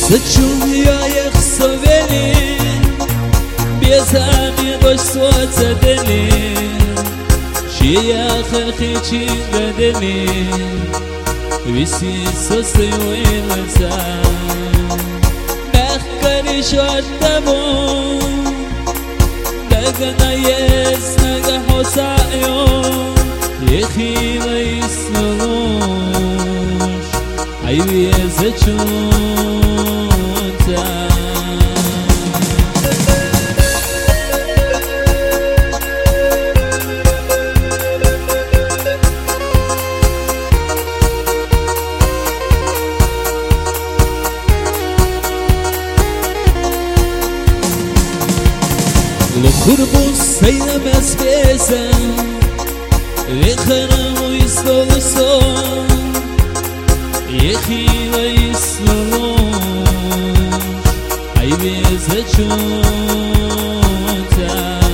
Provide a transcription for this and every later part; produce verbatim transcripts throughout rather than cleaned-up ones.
Zăciuia e xoveli, Biezami doși soță deli, Și ea hăhici gădeli, Visi sosă-i uilăța. Mehkari șoartă bun, Dăgăna ies năgă hosaio, E hila isnăluș, Ai vie zăciunța. Lăcurbus să-i nămeas piesă, Lehărău istoluson, E hila isnăluș, Ai vie zăciunța.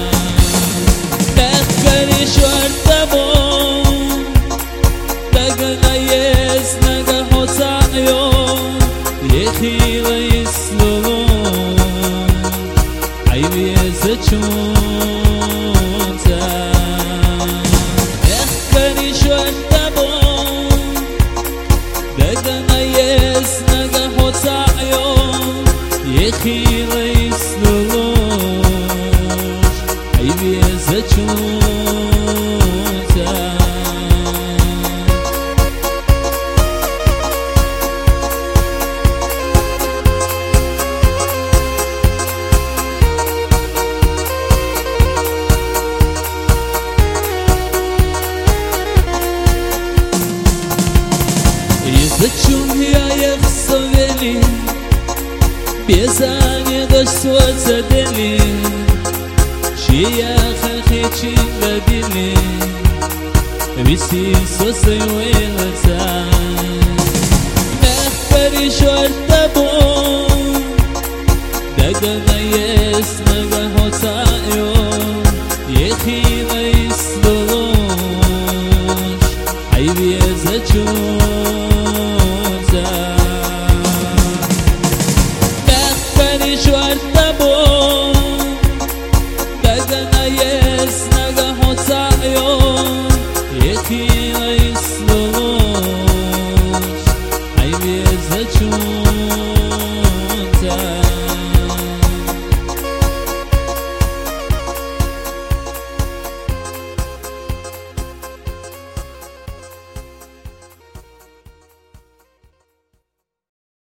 Mehkari șoartă bun, Dăgăna ies năgă hosaio, E hila isnăluș, Ai vie zăciunța. Mehkari șoartă bun, Dăgăna ies năgă hosaio, E hila isnăluș, Ai vie zăciunța. Zăciuia e xoveli, Biezami doși soță deli, Și ea hăhici gădeli, Visi sosă-i uilăța. Mehkari șoartă bun, Dăgăna ies năgă hosaio,